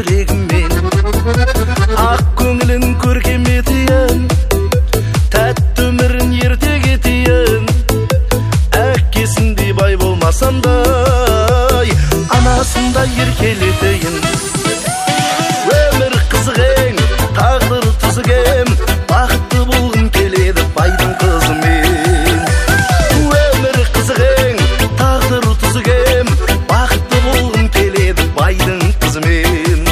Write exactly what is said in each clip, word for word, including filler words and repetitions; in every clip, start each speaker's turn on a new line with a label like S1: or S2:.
S1: жүрегіммен, ақ көңілін көркем етейін, тәтті өмірін ерте кетейін. Әкесіндей бай болмасам да, анасындай еркелетейін. Өмір қызығың, тағдыр түзігім, бақытты болғым келеді байдың қызымен. Өмір қызығың, тағдыр түзігім, бақытты болғым келеді байдың қызымен.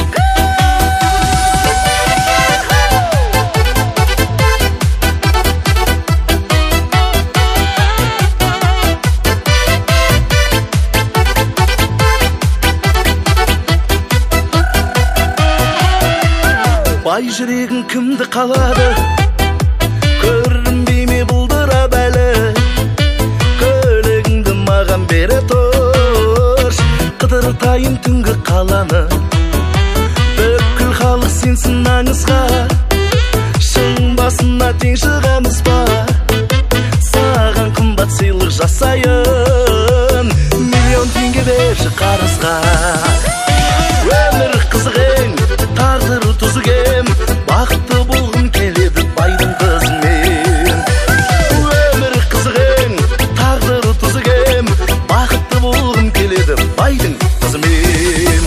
S1: Бай жүрегің кімді қалады, көрінбей ме бұлдырап әлі. Көлігіңді маған бере тұрш, қыдыртайын түнгі қаланы. Бүкіл халық сенсін аңызға, шың басына тең шығамыз ба. Саған қымбат сыйлық жасайын, миллион теңге берші қарызға. Өмір қызығың, тағдыр түзігім, бақытты болғым келеді байдың қызымен. Өмір қызығың, тағдыр түзігім, бақытты болғым келеді байдың қызымен.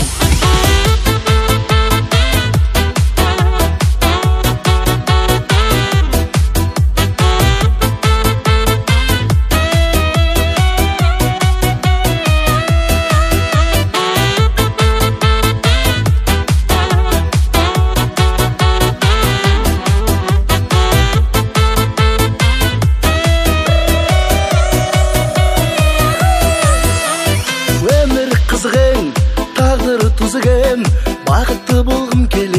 S1: Өмір қызығың, тағдыр түзігім, бақытты болғым келеді